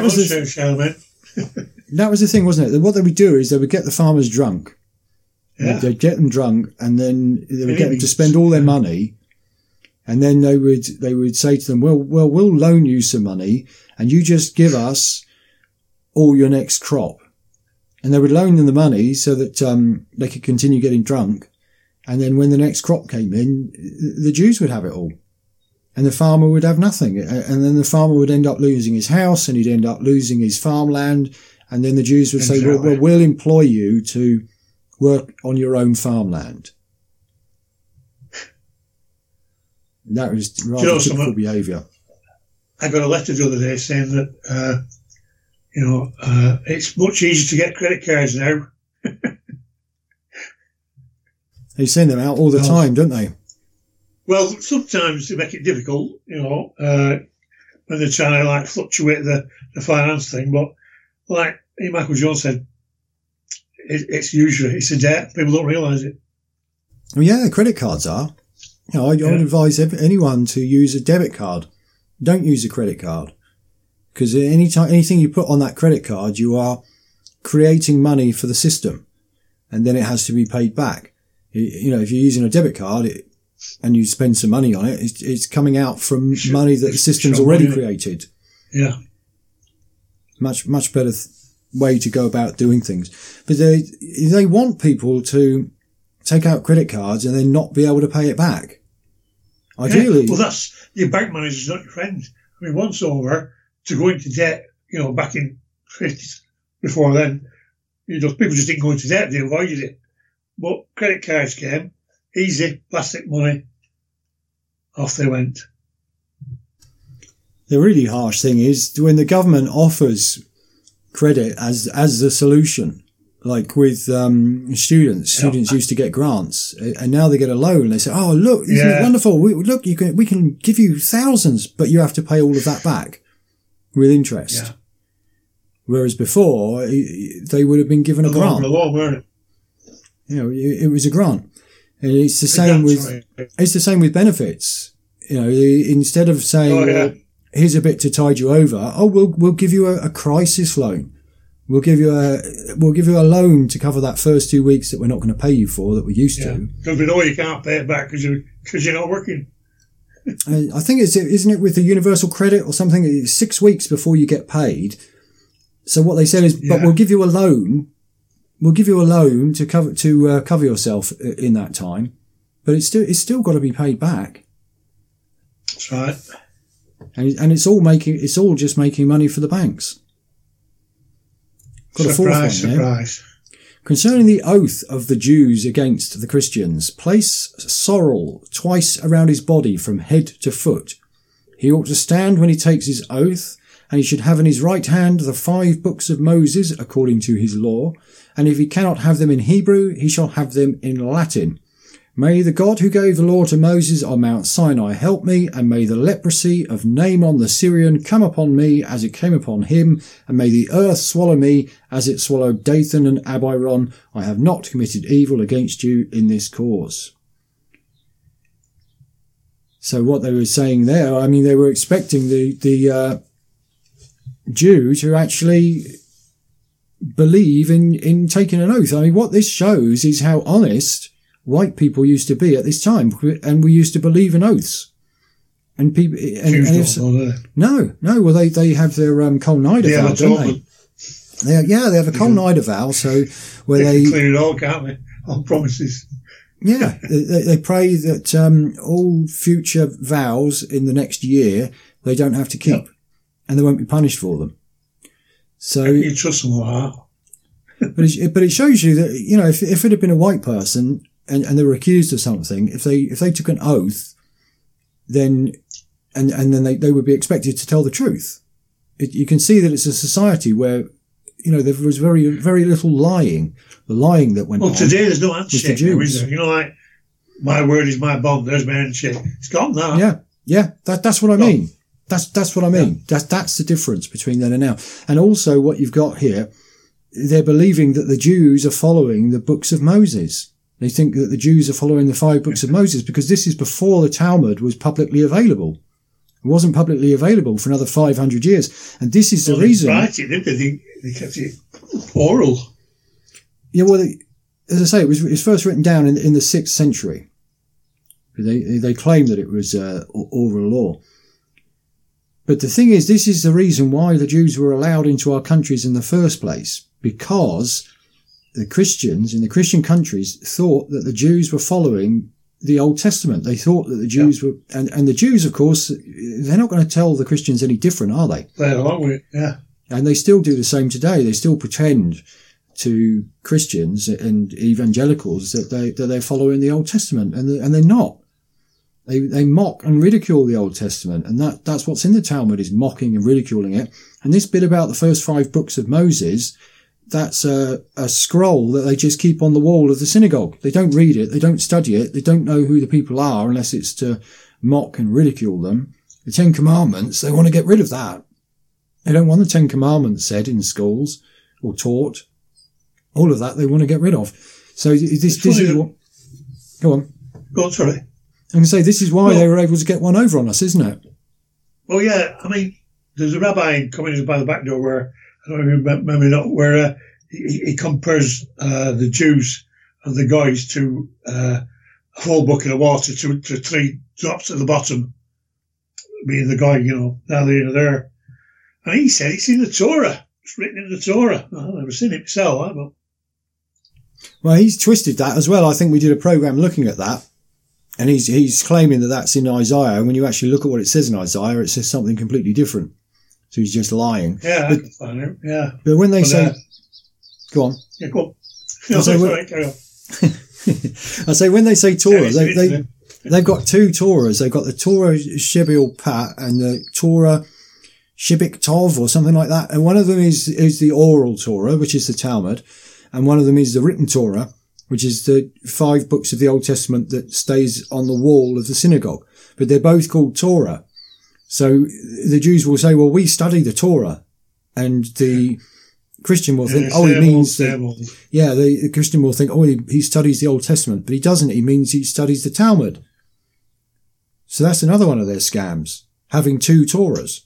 was the thing, wasn't it? What they would do is they would get the farmers drunk. Yeah. They'd get them drunk, and then they would get them to spend all their money, and then they would say to them, well, we'll loan you some money, and you just give us all your next crop. And they would loan them the money so that they could continue getting drunk, and then when the next crop came in, the Jews would have it all. And the farmer would have nothing. And then the farmer would end up losing his house, and he'd end up losing his farmland. And then the Jews would say, well, we'll employ you to work on your own farmland. That was rather typical behaviour. I got a letter the other day saying that, it's much easier to get credit cards now. They send them out all the time, don't they? Well, sometimes they make it difficult, when they're trying to fluctuate the finance thing. But like Michael Jones said, it's a debt. People don't realise it. Well, yeah, credit cards are. I would advise anyone to use a debit card. Don't use a credit card, because anything you put on that credit card, you are creating money for the system, and then it has to be paid back. If you're using a debit card, and you spend some money on it, it's coming out from money that the system's already created. Yeah. Much better way to go about doing things. But they want people to take out credit cards and then not be able to pay it back. Ideally. Yeah. Well, that's your bank manager's not your friend. I mean, once over to go into debt, back in 50s, before then, people just didn't go into debt, they avoided it. But credit cards came. Easy, plastic money, off they went. The really harsh thing is when the government offers credit as the solution, like with students used to get grants, and now they get a loan. They say, "Oh, look, isn't it wonderful? We can give you thousands, but you have to pay all of that back with interest." Yeah. Whereas before, they would have been given a grant. Weren't it? It was a grant. And it's the same it's the same with benefits. Instead of saying, here's a bit to tide you over, we'll give you a crisis loan. We'll give you a loan to cover that first 2 weeks that we're not going to pay you for, that we used to. Because we know you can't pay it back because you're not working. I think isn't it with the universal credit or something? It's 6 weeks before you get paid. So what they said is, but we'll give you a loan. We'll give you a loan to cover yourself in that time, but it's still got to be paid back. That's right. And it's all just making money for the banks. Got surprise. Concerning the oath of the Jews against the Christians, place sorrel twice around his body from head to foot. He ought to stand when he takes his oath, and he should have in his right hand the 5 books of Moses according to his law. And if he cannot have them in Hebrew, he shall have them in Latin. May the God who gave the law to Moses on Mount Sinai help me, and may the leprosy of Naaman the Syrian come upon me as it came upon him, and may the earth swallow me as it swallowed Dathan and Abiram. I have not committed evil against you in this cause. So what they were saying there, I mean, they were expecting the Jew to actually believe in taking an oath. I mean, what this shows is how honest white people used to be at this time, and we used to believe in oaths. And people, no. Well, they have their Kol-Nida vow, don't they? They have a Kol-Nida vow. So where they clear it all, can't they? On promises. Yeah, they pray that all future vows in the next year they don't have to keep, and they won't be punished for them. So you trust them all, but it shows you that, you know, if it had been a white person and they were accused of something, if they took an oath, then then they would be expected to tell the truth. You can see that it's a society where, you know, there was very, very little lying. The lying that went on. Well, today there's no handshake, is there? You know, like, my word is my bond, there's my handshake. It's gone now. Yeah, that's what I mean. That's what I mean. Yeah. That's the difference between then and now. And also what you've got here, they're believing that the Jews are following the books of Moses. They think that the Jews are following the 5 books of Moses, because this is before the Talmud was publicly available. It wasn't publicly available for another 500 years. And this is the reason. They kept it oral. Yeah, well, as I say, it was first written down in the 6th century. They claim that it was oral law. But the thing is, this is the reason why the Jews were allowed into our countries in the first place, because the Christians in the Christian countries thought that the Jews were following the Old Testament. They thought that the Jews were, and the Jews, of course, they're not going to tell the Christians any different, are they? They're along with it, yeah. And they still do the same today. They still pretend to Christians and evangelicals that they're following the Old Testament, and they're not. They mock and ridicule the Old Testament, and that's what's in the Talmud, is mocking and ridiculing it. And this bit about the first 5 books of Moses, that's a scroll that they just keep on the wall of the synagogue. They don't read it, they don't study it, they don't know who the people are unless it's to mock and ridicule them. The 10 Commandments, they want to get rid of that. They don't want the 10 Commandments said in schools or taught. All of that they want to get rid of. So this is what... Go on. Go on, sorry. I'm going to say, this is why they were able to get one over on us, isn't it? Well, yeah, I mean, there's a rabbi coming in by the back door where, I don't remember not, where he compares the Jews and the guys to a full bucket of water to 3 drops at the bottom, being the guy, you know, neither here nor there. And he said it's in the Torah. It's written in the Torah. I've never seen it myself, but... Well, he's twisted that as well. I think we did a programme looking at that. And he's claiming that that's in Isaiah. And when you actually look at what it says in Isaiah, it says something completely different. So he's just lying. Yeah, I can find it. Yeah. But when they say... Go on. Yeah, go on. No, sorry, carry on. I say when they say Torah, they've got 2 Torahs. They've got the Torah Shebil Pat and the Torah Shibik Tov or something like that. And one of them is the oral Torah, which is the Talmud. And one of them is the written Torah, which is the 5 books of the Old Testament that stays on the wall of the synagogue. But they're both called Torah. So the Jews will say, well, we study the Torah. And the Christian will think, he means that... Yeah, the Christian will think, he studies the Old Testament. But he doesn't. He means he studies the Talmud. So that's another one of their scams, having 2 Torahs.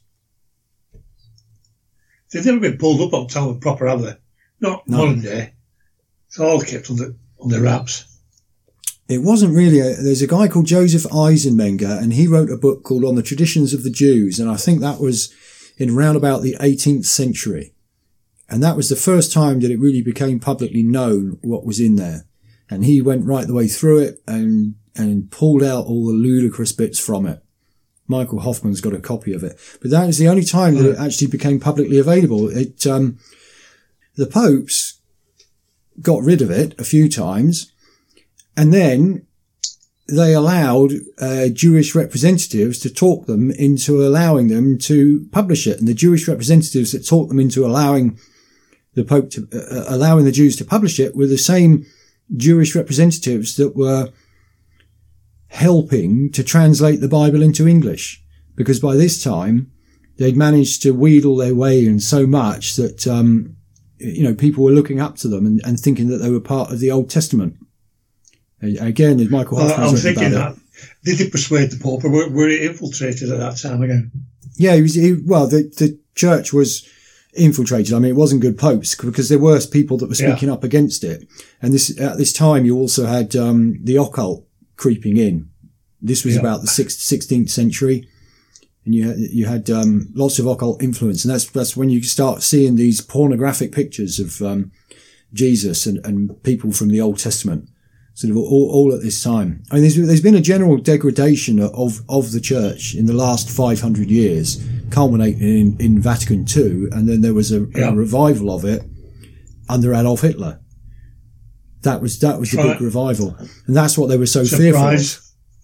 They've never been pulled up on Talmud proper, have they? Not modern day. It's all kept on the wraps. It wasn't really. There's a guy called Joseph Eisenmenger, and he wrote a book called On the Traditions of the Jews, and I think that was in round about the 18th century. And that was the first time that it really became publicly known what was in there. And he went right the way through it and pulled out all the ludicrous bits from it. Michael Hoffman's got a copy of it. But that was the only time that it actually became publicly available. The popes got rid of it a few times, and then they allowed Jewish representatives to talk them into allowing them to publish it. And the Jewish representatives that talked them into allowing the Pope to allowing the Jews to publish it were the same Jewish representatives that were helping to translate the Bible into English, because by this time they'd managed to wheedle their way in so much that people were looking up to them and thinking that they were part of the Old Testament. Again, as Michael Hoffman's I'm thinking about Did he persuade the Pope, or were he infiltrated at that time again? Yeah, the church was infiltrated. I mean, it wasn't good popes because there were people that were speaking up against it. And at this time, you also had the occult creeping in. This was about the 16th century. And you had lots of occult influence. And that's when you start seeing these pornographic pictures of Jesus and people from the Old Testament, sort of all at this time. I mean, there's been a general degradation of the church in the last 500 years, culminating in Vatican II, and then there was a revival of it under Adolf Hitler. That was the big revival, and that's what they were so fearful of.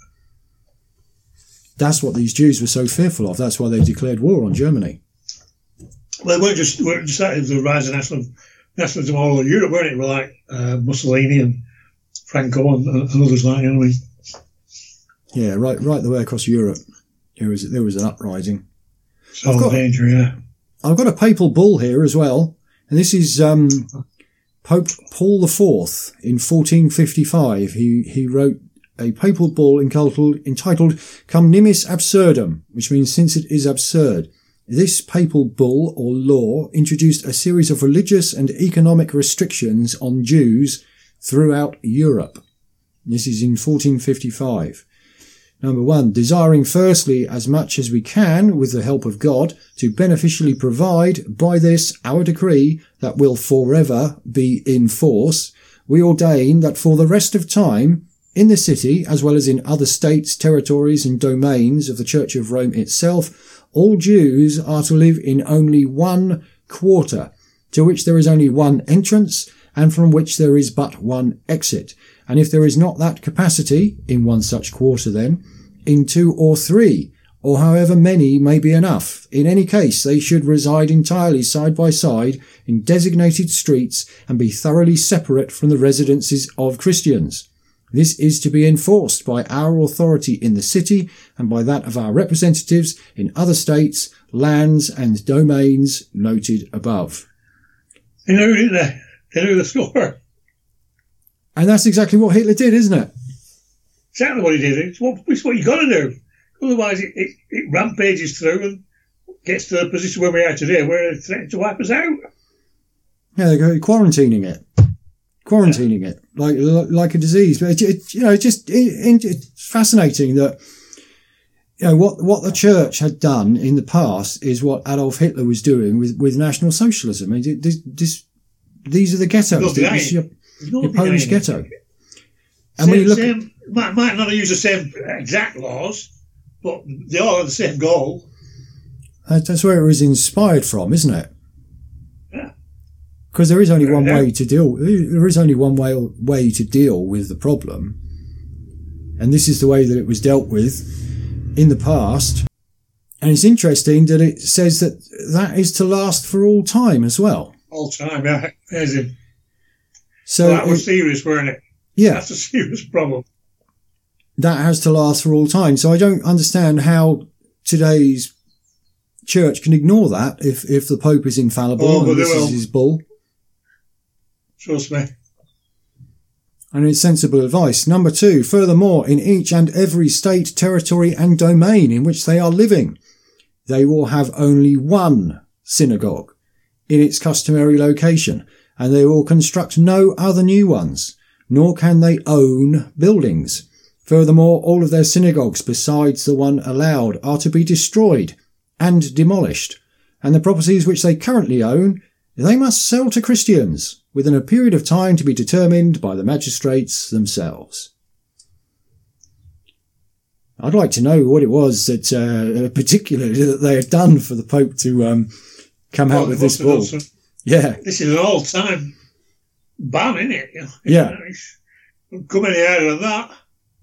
That's what these Jews were so fearful of. That's why they declared war on Germany. Well, they weren't just that. It was the rise of nationalism all over Europe, weren't it? Were like Mussolini and Franco and others like, you know what I mean? Yeah, right the way across Europe, there was an uprising. So danger, yeah. I've got a papal bull here as well, and this is Pope Paul IV in 1455. He wrote a papal bull entitled Cum Nimis Absurdum, which means since it is absurd. This papal bull or law introduced a series of religious and economic restrictions on Jews throughout Europe. This is in 1455. Number 1, desiring firstly, as much as we can, with the help of God, to beneficially provide by this our decree that will forever be in force, we ordain that for the rest of time, in the city, as well as in other states, territories and domains of the Church of Rome itself, all Jews are to live in only one quarter, to which there is only one entrance, and from which there is but one exit. And if there is not that capacity, in one such quarter then, in 2 or 3, or however many may be enough, in any case they should reside entirely side by side in designated streets and be thoroughly separate from the residences of Christians. This is to be enforced by our authority in the city and by that of our representatives in other states, lands and domains noted above. You know the score. And that's exactly what Hitler did, isn't it? Exactly what he did. It's what you got to do. Otherwise, it rampages through and gets to the position where we are today, where it's threatening to wipe us out. Yeah, they're quarantining it. Like a disease. But it's fascinating that what the church had done in the past is what Adolf Hitler was doing with National Socialism. I mean, these are the ghettos. This is your Polish ghetto. And when you look might not use the same exact laws, but they all have the same goal. That's where it was inspired from, isn't it? Yeah. Because there is only one way to deal. There is only one way to deal with the problem, and this is the way that it was dealt with in the past. And it's interesting that it says that is to last for all time as well. All time, yeah. Amazing. So that was serious, weren't it? Yeah, that's a serious problem. That has to last for all time. So I don't understand how today's church can ignore that if the Pope is infallible and this is his bull. Trust me. And it's sensible advice. Number 2, furthermore, in each and every state, territory and domain in which they are living, they will have only one synagogue in its customary location, and they will construct no other new ones, nor can they own buildings. Furthermore, all of their synagogues besides the one allowed are to be destroyed and demolished, and the properties which they currently own they must sell to Christians within a period of time to be determined by the magistrates themselves. I'd like to know what it was that particularly that they had done for the Pope to come out with this bull. Yeah, this is an all-time ban, isn't it? Yeah, come any higher than that.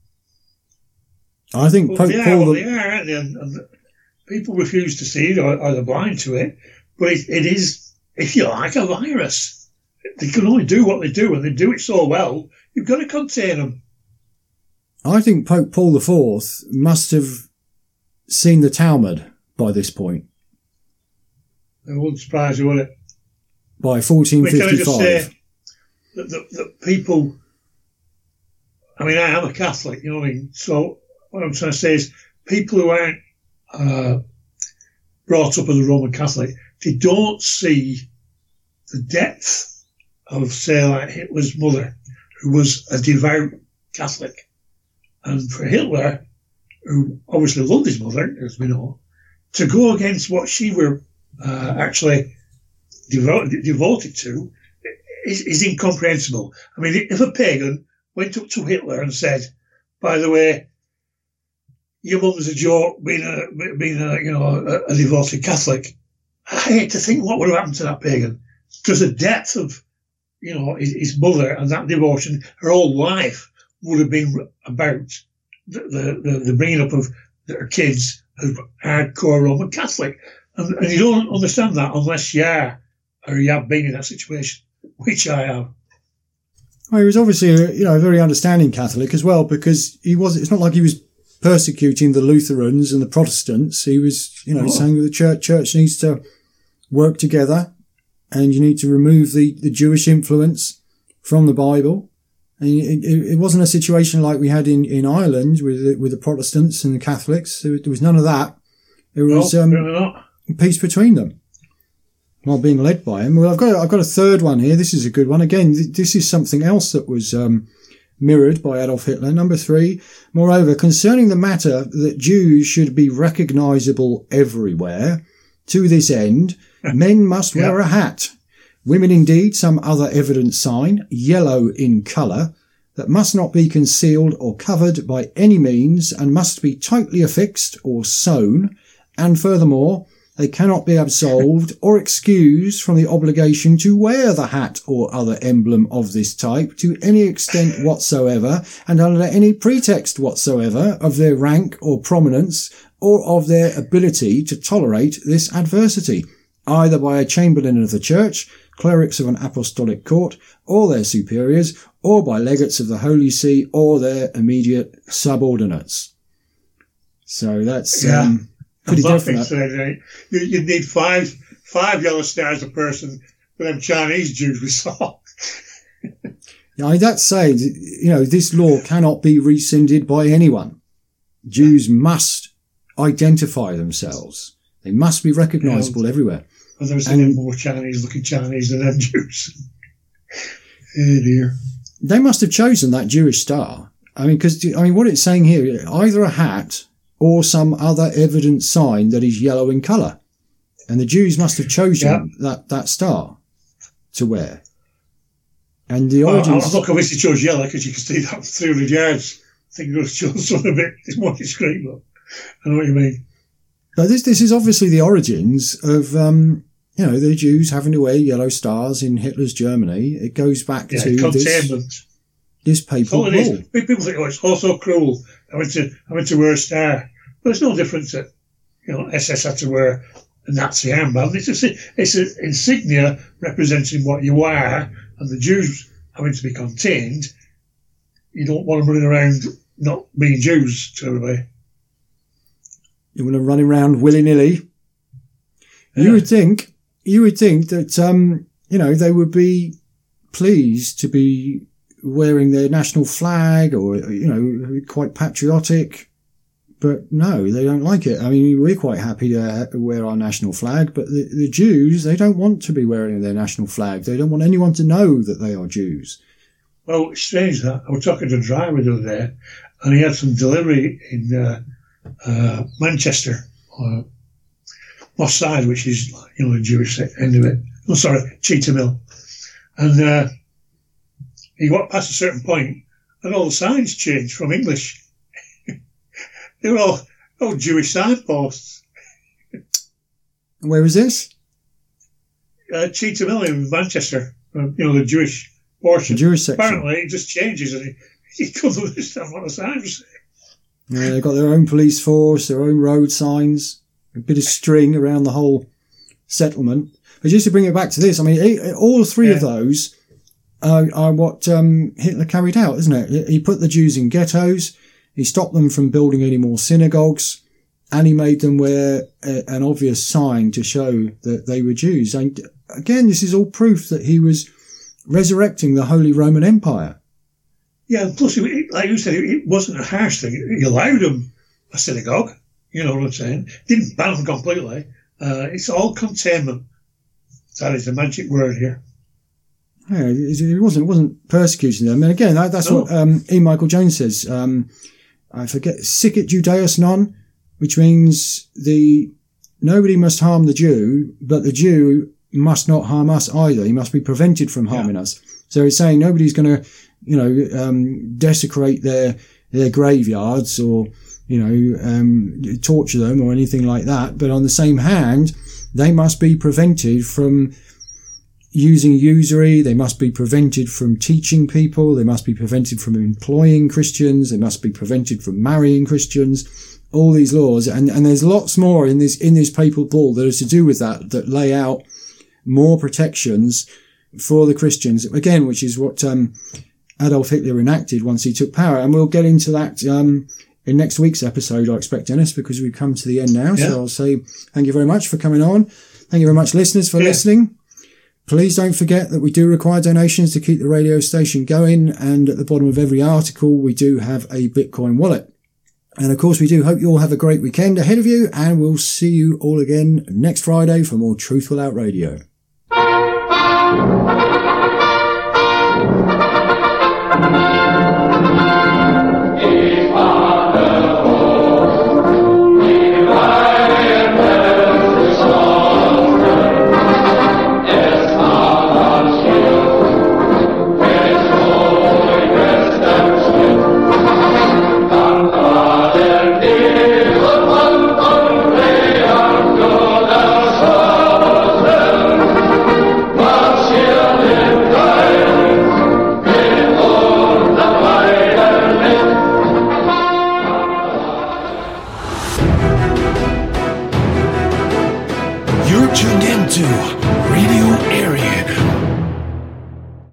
I think Pope Paul. They are, aren't they? And people refuse to see it, or they're blind to it. But it is, if you like, a virus. They can only do what they do, and they do it so well. You've got to contain them. I think Pope Paul IV must have seen the Talmud by this point. It wouldn't surprise you, would it? By 1455. Can I just say that people... I mean, I am a Catholic, you know what I mean? So what I'm trying to say is people who aren't brought up as a Roman Catholic, they don't see the depth of, say, like Hitler's mother, who was a devout Catholic. And for Hitler, who obviously loved his mother, as we know, to go against what she were actually devoted to is incomprehensible. I mean, if a pagan went up to Hitler and said, by the way, your mum's a joke, being a devoted Catholic, I hate to think what would have happened to that pagan. Because the depth of, his mother and that devotion, her whole life would have been about the bringing up of her kids as hardcore Roman Catholic. And you don't understand that unless you are, or you have been in that situation, which I have. Well, he was obviously a very understanding Catholic as well, because it's not like he was persecuting the Lutherans and the Protestants. He was, saying that the church needs to work together, and you need to remove the Jewish influence from the Bible. And it wasn't a situation like we had in Ireland with the Protestants and the Catholics. There was none of that. It was peace between them, while being led by him. Well, I've got a third one here. This is a good one. Again, this is something else that was mirrored by Adolf Hitler. Number 3, moreover, concerning the matter that Jews should be recognizable everywhere, to this end, men must wear a hat. Women indeed some other evident sign, yellow in colour, that must not be concealed or covered by any means, and must be tightly affixed or sewn, and furthermore, they cannot be absolved or excused from the obligation to wear the hat or other emblem of this type to any extent whatsoever, and under any pretext whatsoever of their rank or prominence, or of their ability to tolerate this adversity, either by a chamberlain of the church, clerics of an apostolic court, or their superiors, or by legates of the Holy See, or their immediate subordinates. So that's pretty definite. You'd need five yellow stars a person for them Chinese Jews we saw. That's saying, this law cannot be rescinded by anyone. Jews must identify themselves. They must be recognisable everywhere. I've never seen more Chinese-looking Chinese than them Jews. Oh dear. They must have chosen that Jewish star. What it's saying here, either a hat or some other evident sign that is yellow in colour. And the Jews must have chosen that star to wear. And the origins... I'm not convinced he chose yellow, because you can see that from 300 yards. I think he would have chosen something a bit more discreet, but I know what you mean. But this is obviously the origins of, the Jews having to wear yellow stars in Hitler's Germany. It goes back to this papal rule. People think, it's also cruel. I went to wear a star. But it's no different that, SS had to wear a Nazi armband. It's an insignia representing what you are, and the Jews having to be contained. You don't want them running around not being Jews to everybody. You want them running around willy-nilly. Yeah. You would think that, they would be pleased to be wearing their national flag or, quite patriotic. But no, they don't like it. We're quite happy to wear our national flag, but the Jews, they don't want to be wearing their national flag. They don't want anyone to know that they are Jews. Well, it's strange that. I was talking to a driver the other day, and he had some delivery in Manchester, Moss Side, which is, the Jewish end of it. Oh, sorry, Cheetah Mill. And he walked past a certain point, and all the signs changed from English. They were all Jewish signposts. Where is this? Cheetah Mill in Manchester. The Jewish portion. The Jewish section. Apparently, it just changes, and he couldn't understand what the signs were saying. Yeah, they've got their own police force, their own road signs, a bit of string around the whole settlement. But just to bring it back to this, all three of those are what Hitler carried out, isn't it? He put the Jews in ghettos, he stopped them from building any more synagogues, and he made them wear an obvious sign to show that they were Jews. And again, this is all proof that he was resurrecting the Holy Roman Empire. Yeah, and plus, like you said, it wasn't a harsh thing. He allowed them a synagogue. You know what I'm saying? Didn't ban them completely. It's all containment. That is the magic word here. Yeah, it wasn't persecuting them. And again, that's what E. Michael Jones says. I forget, sicut Judaeus non, which means nobody must harm the Jew, but the Jew must not harm us either. He must be prevented from harming us. So it's saying nobody's going to, desecrate their graveyards or, torture them or anything like that. But on the same hand, they must be prevented from using usury. They must be prevented from teaching people. They must be prevented from employing Christians. They must be prevented from marrying Christians. All these laws. And there's lots more in this papal bull that is to do with that lay out more protections for the Christians. Again, which is what, Adolf Hitler enacted once he took power. And we'll get into that, in next week's episode, I expect, Dennis, because we've come to the end now. Yeah. So I'll say thank you very much for coming on. Thank you very much, listeners, for listening. Please don't forget that we do require donations to keep the radio station going. And at the bottom of every article, we do have a Bitcoin wallet. And of course, we do hope you all have a great weekend ahead of you. And we'll see you all again next Friday for more Truthful Out Radio.